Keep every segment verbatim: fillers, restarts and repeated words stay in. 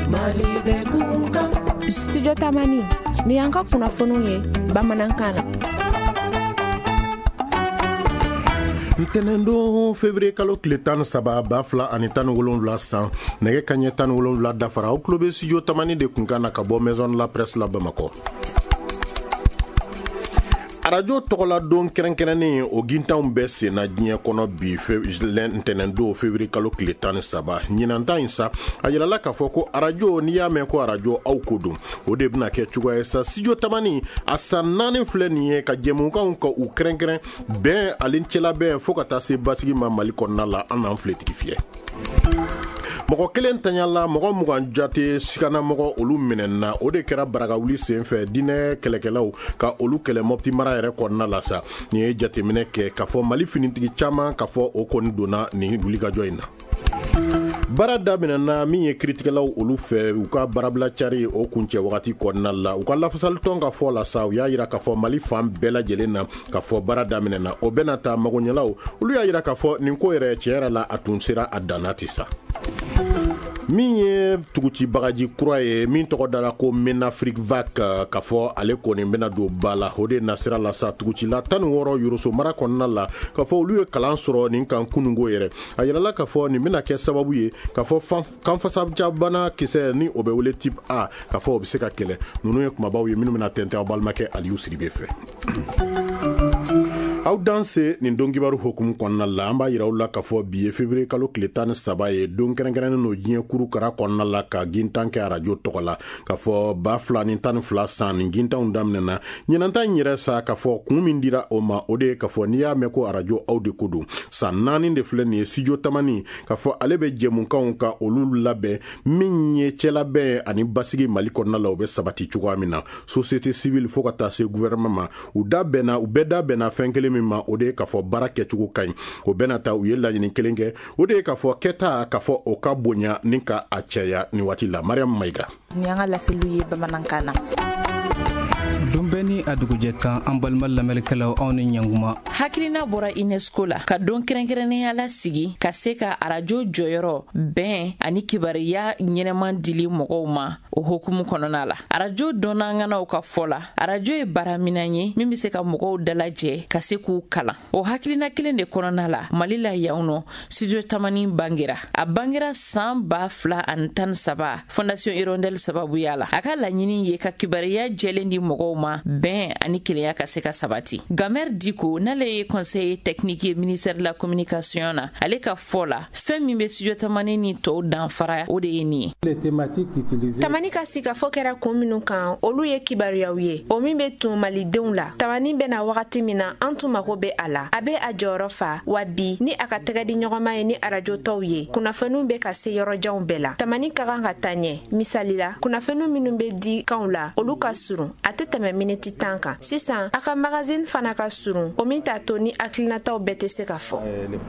Studio Tamani ni yanka kunnafoniw ye bamanankan na. Ntɛnɛndon février kalo tile tan ni saba ba fila ani tan ni wolonwula san nɛgɛ kaɲɛ tan ni wolonwula dafara aw tulo bɛ studio Tamani de kun kan na ka bɔ maison de la presse la Bamakɔ. arajo tɔgɔla don kɛrɛnkɛrɛnnen o gintanw bɛɛ senna diɲɛ kɔnɔ bi ntɛnɛndon février kalo tile tan ni saba ɲinanta in sa a yirala k'a fɔ ko arajo n'i y'a mɛn ko arajo aw ko don o de bɛna kɛ cogoya ye sa studio Tamani a san naani filɛ nin ye ka jɛmukanw ka u kɛrɛnkɛrɛn bɛn ale cɛla bɛn fo ka taa se basigi ma Mali kɔnɔna la an n'an filetigi fiyɛ. mɔgɔ kelen tanyala mɔgɔ mugan jate sikana mɔgɔ olu minɛna o de kɛra barakawuli senfɛ dinɛ kɛlɛkɛlaw ka olu kɛlɛ Mopti mara yɛrɛ kɔnɔna la sa ni ye jateminɛ kɛ k'a fɔ Mali finitigi caman k'a fɔ o kɔni donna nin wulikajɔ in na. baara daminɛna min ye kiritigɛlaw olu fɛ u ka baarabila cari o kuncɛ wagati kɔnɔna la u ka lafasali tɔn ka fɔ la sa u y'a yira k'a fɔ Mali fan bɛɛ lajɛlen na k'a fɔ baara daminɛna o bɛna ta magoɲɛlaw olu y'a yira k'a fɔ nin ko yɛrɛ tiɲɛ yɛrɛ la a tun sera a danna ti sa. min ye tuguci bagaji kura ye min tɔgɔ dala ko Menafrique Vac k'a fɔ ale kɔni bɛna don ba la o de nasira la sa tugucila tan ni wɔɔrɔ Yoroso mara kɔnɔna la k'a fɔ olu ye kalan sɔrɔ nin kan kunungo yɛrɛ a yirala k'a fɔ nin bɛna kɛ sababu ye k'a fɔ kanfasabana kisɛ ni o bɛ wele type A k'a fɔ o bɛ se ka kɛlɛ ninnu ye kumabaw ye minnu bɛna tɛntɛn aw balimakɛ Aliyu Sidibe fɛ. aw danse nin don kibaru hokumu kɔnɔna la an b'a yira aw la k'a fɔ bi ye février kalo tile tan ni saba ye don kɛrɛnkɛrɛnnen no diɲɛ kurukara kɔnɔna la ka gintan kɛ arajo tɔgɔ la k'a fɔ ba fila ni tan ni fila san nin gintanw daminɛna ɲinanta in yɛrɛ sa k'a fɔ kun min dira o ma o de ye k'a fɔ n'i y'a mɛn ko arajo aw de ko don san naani de filɛ nin ye studio Tamani k'a fɔ ale bɛ jɛmukanw ka olu labɛn min ye cɛlabɛn ani basigi Mali kɔnɔna la o bɛ sabati cogoya min na société civile fo ka taa se gouvernement ma u da bɛnna u bɛɛ da bɛnna fɛn kelen min ma o de ye k'a fɔ baara kɛcogo ka ɲi o bɛna ta u ye laɲini kelen kɛ o de ye k'a fɔ kɛta k'a fɔ o ka bonya ni ka a cɛya ni waati la. Mariam Maïga ni an ka laseliw ye bamanankan na. don bɛɛ ni a dugujɛ kan an balima lamɛnnikɛlaw aw ni ɲanguma. hakilina bɔra UNESCO la ka don kɛrɛnkɛrɛnnenya la sigi ka se ka arajo jɔyɔrɔ bɛn ani kibariya ɲɛnɛman dili mɔgɔw ma o hokumu kɔnɔna la. arajo dɔnnanganaw ka fɔ la arajo ye baaraminɛn ye min bɛ se ka mɔgɔw dalajɛ ka se k'u kalan o hakilina kelen de kɔnɔna la Mali la yan nɔ studio Tamani bangera a bangera san ba fila ani tan ni saba Fondation Hirondelle sababuya la a ka laɲini ye ka kibariya jɛlen di mɔgɔw ma bɛn ani kelenya ka se ka sabati. Gamer Diko n'ale ye conseiller technique ye ministère de la communication na ale ka fɔ la fɛn min bɛ studio Tamani ni tɔw danfara o de ye nin ye. Tamani ka sika fɔ kɛra kun minnu kan olu ye kibariyaw ye o min bɛ tun malidenw la. Tamani bɛna wagati min na an tun mago bɛ a la a bɛ a jɔyɔrɔ fa wa bi ni a ka tɛgɛ di ɲɔgɔnma ye ni arajo tɔw ye kunnafoniw bɛ ka se yɔrɔjanw bɛɛ la. Tamani ka kan ka taa ɲɛ misali la kunnafoniw minnu bɛ di kanw la olu ka surun a tɛ tɛmɛ miniti tan kan sisan a ka magazine fana ka surun o min t'a to ni hakilinataw bɛɛ tɛ se ka fɔ.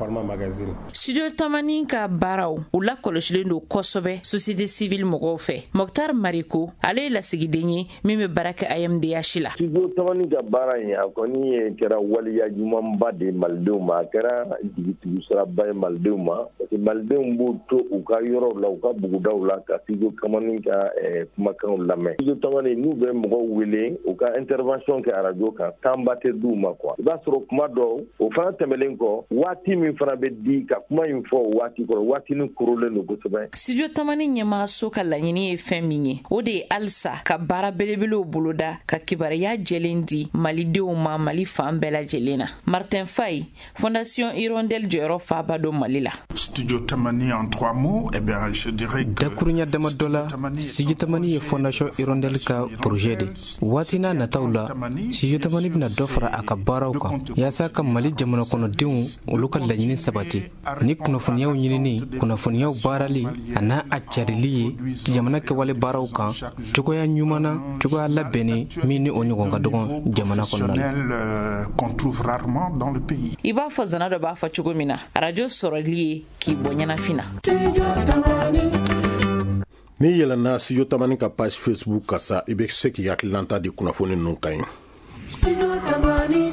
studio Tamani ka baaraw u la kɔlɔsilen don kosɛbɛ société civile mɔgɔw fɛ. Mokhtar Mariko ale ye lasigiden ye min bɛ baara kɛ A M D H la. studio Tamani ka baara in a kɔni ye kɛra waliya ɲumanba de malidenw ma a kɛra jigitigiw siraba ye malidenw ma parce que malidenw b'u to u ka yɔrɔw la u ka bugudaw la ka studio Tamani ka kumakanw lamɛn. studio Tamani n'u bɛ mɔgɔw wele u ka intervention kɛ arajo kan tanba tɛ d'u ma quoi i b'a sɔrɔ kuma dɔw o fana tɛmɛlen kɔ waati min fana bɛ di ka kuma in fɔ o waati kɔrɔ waati ni korolen don kosɛbɛ. studio Tamani ɲɛmaaso ka laɲini ye fɛn min ye o de ye halisa ka baara belebelew boloda ka kibariya jɛlen di malidenw ma Mali fan bɛɛ lajɛlen na. Martin Faye Fondation Hirondelle jɔyɔrɔ faba don Mali la. studio Tamani en trois mots eh bien je dirais que dakurunya dama dɔ la studio Tamani ye Fondation Hirondelle ka projet de waati n'a nataw la studio Tamani bɛna dɔ fara a ka baaraw kan yaasa ka Mali jamana kɔnɔdenw olu ka laɲini sabati ni kunnafoniyaw ɲinini kunnafoniyaw baarali a n'a a carili ye jamana kɛwale baaraw kan cogoya ɲuman na cogoya labɛnni min ni o ɲɔgɔn ka dɔgɔn jamana kɔnɔna la. i b'a fɔ zana dɔ b'a fɔ cogo min na arajo sɔrɔli ye k'i bɔ ɲɛnafin na. ni yɛlɛnna studio Tamani ka page Facebook ka sa i bɛ se k'i hakililanta di kunnafoni ninnu kan ɲi.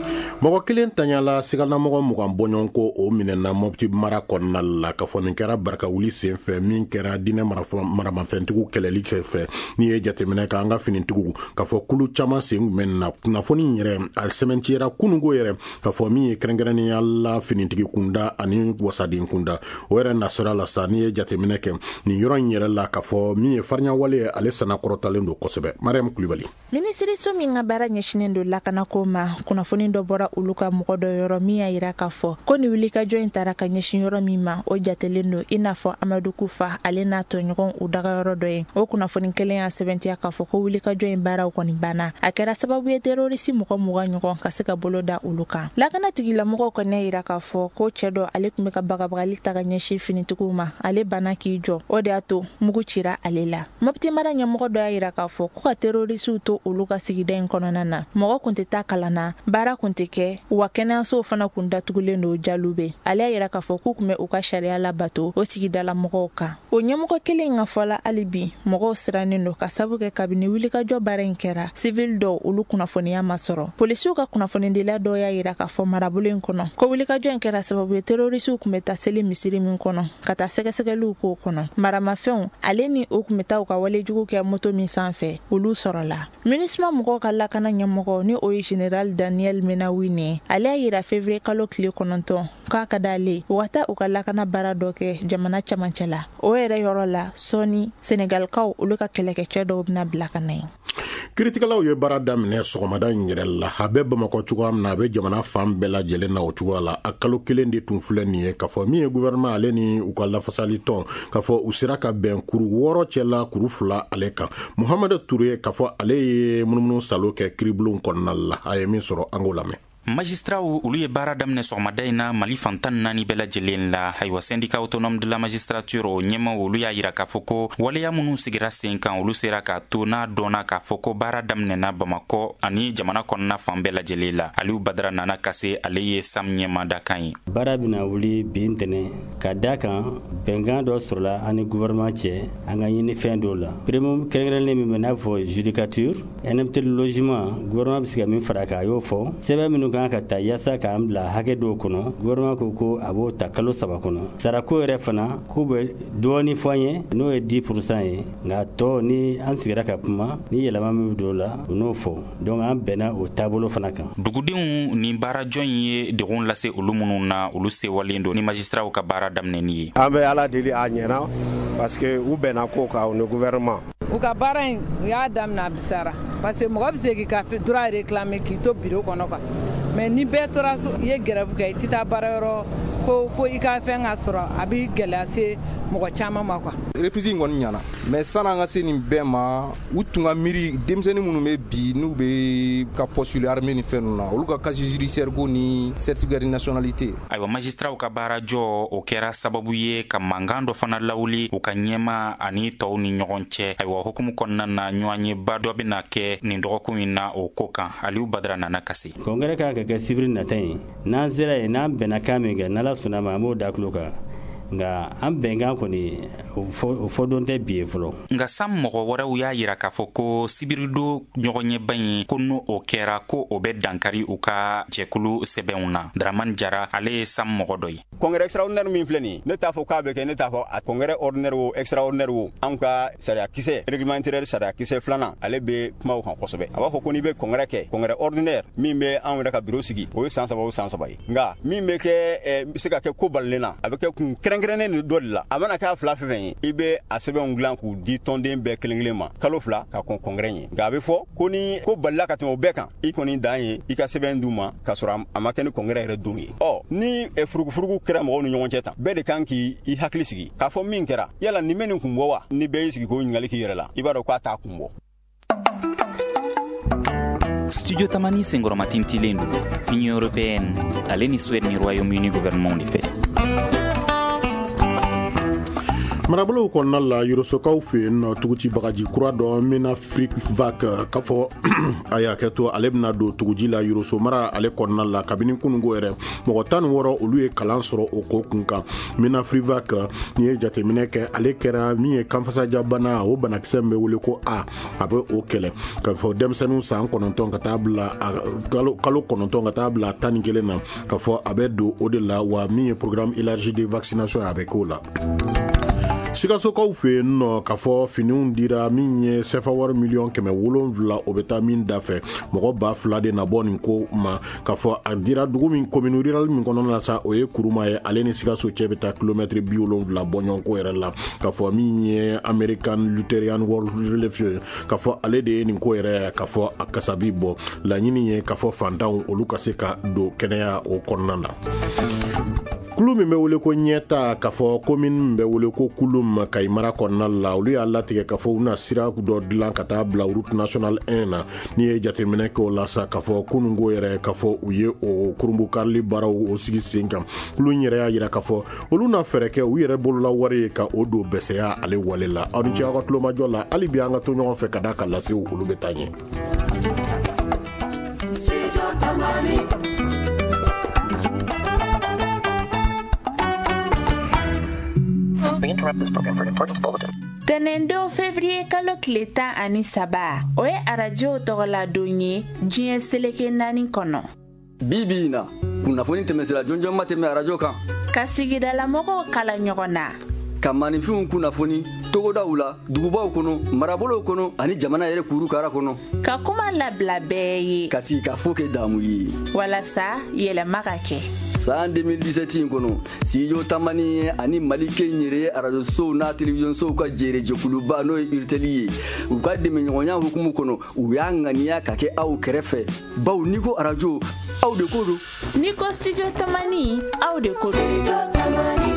mɔgɔ kelen tanyala sigana mɔgɔ mugan bɔɲɔn ko o minɛna Mopti mara kɔnɔna la ka fɔ nin kɛra baraka wuli sen fɛ min kɛra diinɛ maramafɛntigiw kɛlɛli fɛ ni ye jateminɛ ka an ka finitigiw ka fɔ kulu caman sen kun na kunnafoni yɛrɛ a sɛmɛntiyera kunungo yɛrɛ ka fɔ min ye kɛrɛnkɛrɛnnenya la finitigi kunda ani wasaden kunda o yɛrɛ nasira la sa ni ye jateminɛ kɛ nin yɔrɔ in yɛrɛ la ka fɔ min ye farinya wale ale sana kɔrɔtalen don kosɛbɛ. Mariam Kulibali. Minisiriso min ka baara ɲɛsinen don lakanako ma kunnafoni dɔ bɔra olu ka mɔgɔ dɔ yɔrɔ min y'a yira k'a fɔ ko ni wulikajɔ in taara ka ɲɛsin yɔrɔ min ma o jatelen don i n'a fɔ Amadu Kufa ale n'a tɔɲɔgɔn u daga yɔrɔ dɔ ye. O kunnafoni kelen y'a sɛbɛntiya k'a fɔ ko wulikajɔ in baaraw kɔni banna a kɛra sababu ye terorisi mɔgɔ mugan ɲɔgɔn ka se ka bolo da olu kan. Lakana tigilamɔgɔw kɔni y'a yira k'a fɔ ko cɛ dɔ ale tun bɛ ka bagabagali ta ka ɲɛsin finitigiw ma ale banna k'i jɔ o de y'a to mugu cira ale la. Mopti mara ɲɛmɔgɔ dɔ y'a yira k'a fɔ ko ka terorisiw to olu ka sigida in kɔnɔna na mɔgɔ kun tɛ taa kalan na baara kun tɛ kɛ wa kɛnɛyasow fana kun datugulen don Jalube. Ale y'a yira k'a fɔ k'u kun bɛ u ka sariya labato o sigidala mɔgɔw kan. O ɲɛmɔgɔ kelen ka fɔla hali bi mɔgɔw sirannen don ka sabu kɛ kabini wulikajɔ baara in kɛra civil dɔw olu kunnafoniya ma sɔrɔ. Polisiw ka kunnafonidila dɔw y'a yira k'a fɔ marabolo in kɔnɔ ko wulikajɔ in kɛra sababu ye terorisiw kun bɛ taa seli misiri min kɔnɔ ka taa sɛgɛsɛgɛliw k'o kɔnɔ. Maramafɛnw ale ni o kun bɛ taa u ka walejugu kɛ moto min sanfɛ olu sɔrɔla. MINUSMA mɔgɔw ka lakana ɲɛmɔgɔ ni o ye General Daniel Menawini ale y'a yira février kalo tile kɔnɔntɔn k'a ka d'ale u ka taa u ka lakana baara dɔ kɛ jamana camancɛ la. O yɛrɛ yɔrɔ la sɔni Senegalkaw olu ka kɛlɛkɛcɛ dɔw bɛna bila ka na yen. Kiiritigɛlaw ye baara daminɛ sɔgɔmada in yɛrɛ la a bɛ Bamakɔ cogoya min na a bɛ jamana fan bɛɛ lajɛlen na o cogoya la a kalo kelen de tun filɛ nin ye ka fɔ min ye gouvernement ale ni u ka lafasali tɔn ka fɔ u sera ka bɛn kuru wɔɔrɔ cɛ la kuru fila ale kan. Muhamadu Ture ka fɔ ale ye munumunu salo kɛ kiiribulon kɔnɔna la a ye min sɔrɔ an k'o lamɛn. Magistraw olu ye baara daminɛ sɔgɔmada in na Mali fantan naani bɛɛ lajɛlen la ayiwa syndicat autonome de la magistrature o ɲɛma olu y'a yira k'a fɔ ko waleya minnu sigira sen kan olu sera k'a to n'a dɔnna k'a fɔ ko baara daminɛna Bamakɔ ani jamana kɔnɔna fan bɛɛ lajɛlen la. Aliou Badara Nana Kase ale ye Sam ɲɛma da kan ye. Baara bɛna wuli bi ntɛnɛn ka da kan bɛnkan dɔ sɔrɔla ani gouvernement cɛ an ka ɲini fɛn dɔw la. Premier kɛrɛnkɛrɛnlen min bɛ n'a fɔ judicature indemnité de logement gouvernement bɛ se ka min fara kan a y'o fɔ sɛbɛn minnu kan ka ta yasa k'an bila hakɛ dɔw kɔnɔ gouvernement ko ko a b'o ta kalo saba kɔnɔ sarako yɛrɛ fana k'u bɛ dɔɔni fɔ an ye n'o ye dix pourcent ye nka tɔ ni an sigira ka kuma ni yɛlɛma min bɛ don o la u n'o fɔ donc an bɛnna o taabolo fana kan. Dugudenw ni baarajɔ in ye degun lase olu minnu na olu sewalen don ni magistraw ka baara daminɛni ye. An bɛ ala deli a ɲɛna parce que u bɛnna ko kan o ni gouvernement. U ka baara in u y'a daminɛ a bisara parce que mɔgɔ bɛ se k'i ka droit réclamer k'i to bureau kɔnɔ quoi. Mais ni bɛɛ tora i ye grève kɛ i tɛ taa baara yɔrɔ ko fo i ka fɛn ka sɔrɔ a bɛ gɛlɛya se mɔgɔ caman ma quoi. Reprise in kɔni ɲana mais san'an ka se nin bɛɛ ma u tun ka miiri denmisɛnnin minnu bɛ bi n'u bɛ ka postule armée ni fɛn ninnu na olu ka casier judiciaire ko ni certificat de nationalité. Ayiwa magistraw ka baara jɔ o kɛra sababu ye ka mankan dɔ fana lawuli u ka ɲɛma ani tɔw ni ɲɔgɔn cɛ. Ayiwa hukumu kɔnɔna na ɲɔgɔnyeba dɔ bɛna kɛ nin dɔgɔkun in na o ko kan. Aliou Badara Nana Kase. Congrès ka kɛ sibiri nata ye n'an sera yen n'an bɛnna kan min kɛ n'ala sɔnna ma an b'o da tulo kan nka an bɛnkan kɔni o fɔ don tɛ bi ye fɔlɔ. Nka Sam mɔgɔ wɛrɛw y'a yira k'a fɔ ko sibirido ɲɔgɔnyɛba in ko n'o o kɛra ko o bɛ dankari u ka jɛkulu sɛbɛnw na. Dramane Jara ale ye Sam mɔgɔ dɔ ye. Congrès extraordinaire min filɛ nin ne t'a fɔ k'a bɛ kɛ ne t'a fɔ a congrès ordinaire o extraordinaire o an ka sariya kisɛ règlement intérieur sariya kisɛ filanan ale bɛ kuma o kan kosɛbɛ a b'a fɔ ko n'i bɛ congrès kɛ congrès ordinaire min bɛ an yɛrɛ ka bureau sigi o ye san saba o san saba ye nka min bɛ kɛ se ka kɛ ko balilen na a bɛ kɛ kun kɛrɛnkɛrɛnnen dɔ de la a mana kɛ fila fɛn fɛn ye i bɛ a sɛbɛnw dilan k'u di tɔnden bɛɛ kelen kelen ma kalo fila ka kɔn congrès ye nka a bɛ fɔ ko ni ko balila ka tɛmɛ o bɛɛ kan i kɔni dan ye i ka sɛbɛn d'u ma k'a sɔrɔ a ma kɛ ni congrès yɛrɛ don ye ɔ ni furugufurugu kɛra mɔgɔw ni ɲɔgɔn cɛ tan bɛɛ de kan k'i hakili sigi k'a fɔ min kɛra yala nin bɛ nin kun bɔ wa ni bɛɛ y'i sigi k'o ɲininkali k'i yɛrɛ la i b'a dɔn k'a t'a kun bɔ. Studio Tamani senkɔrɔma tintilen don Union européenne ale ni Suède ni Royaume-Uni gouvernement de fɛ. marabolo kɔnɔna la yorosokaw fɛ yen nɔ tuguci bagaji kura dɔ mina frivac k'a fɔ a y'a kɛ to ale bɛna don tuguji la yoroso mara ale kɔnɔna la kabini kunungo yɛrɛ mɔgɔ tan ni wɔɔrɔ olu ye kalan sɔrɔ o ko kun kan mina frivac ni ye jateminɛ kɛ ale kɛra min ye kanfasajabana o banakisɛ min bɛ wele ko a a bɛ o kɛlɛ k'a fɔ denmisɛnninw san kɔnɔntɔn ka taa bila kalo kɔnɔntɔn ka taa bila tan ni kelen na k'a fɔ a bɛ don o de la wa min ye programme élargi de vaccination a bɛ k'o la. Sikasokaw fɛ yen nɔ k'a fɔ finiw dira min ye sefa wari miliyɔn kɛmɛ wolonwula o bɛ taa min da fɛ mɔgɔ ba fila de na bɔ nin ko ma k'a fɔ a dira dugu min commune rurale min kɔnɔna la sa o ye Kuruma ye ale ni Sikaso cɛ bɛ taa kilomɛtiri bi wolonwula bɔ ɲɔgɔn ko yɛrɛ la k'a fɔ min ye American Lutheran World Relief k'a fɔ ale de ye nin ko yɛrɛ k'a fɔ a kasabi bɔ laɲini ye k'a fɔ fantanw olu ka se ka don kɛnɛya o kɔnɔna na. Kulu min bɛ wele ko ɲɛta k'a fɔ commune min bɛ wele ko Kulum Kayi mara kɔnɔna la olu y'a latigɛ k'a fɔ u na sira dɔ dilan ka taa bila route nationale un na ni ye jateminɛ kɛ o la sa k'a fɔ kunungo yɛrɛ k'a fɔ u ye o kurumbu karili baaraw o sigi sen kan kulu yɛrɛ y'a yira k'a fɔ olu na fɛɛrɛ kɛ u yɛrɛ bolola wari ye ka o don bɛsɛya ale wale la aw ni ce aw ka tulomajɔ la hali bi an ka to ɲɔgɔn fɛ ka da ka lase olu bɛ taa ɲɛ. Tɛnɛndon février kalo tile tan ani saba o ye arajo tɔgɔla don ye diɲɛ seleke naani kɔnɔ. Bibi in na kunnafoni tɛmɛsira jɔnjɔn ma tɛmɛ arajo kan ka sigidalamɔgɔw kala ɲɔgɔn na ka maninfinw kunnafoni togodaw la dugubaw kɔnɔ marabolow kɔnɔ ani jamana yɛrɛ kuru kara kɔnɔ ka kuma labila bɛɛ ye ka sigi ka fo kɛ damu ye walasa yɛlɛma ka kɛ san deux mille dix-sept in kɔnɔ studio tamani ani Mali kɛ yɛrɛ ye arajosow n'a télévisionsow ka jere jɛkuluba n'o ye Urtel ye u ka dɛmɛɲɔgɔnya hukumu kɔnɔ u y'a ŋaniya ka kɛ aw kɛrɛfɛ baw n'i ko arajo aw de ko don n'i ko studio tamani aw de ko don.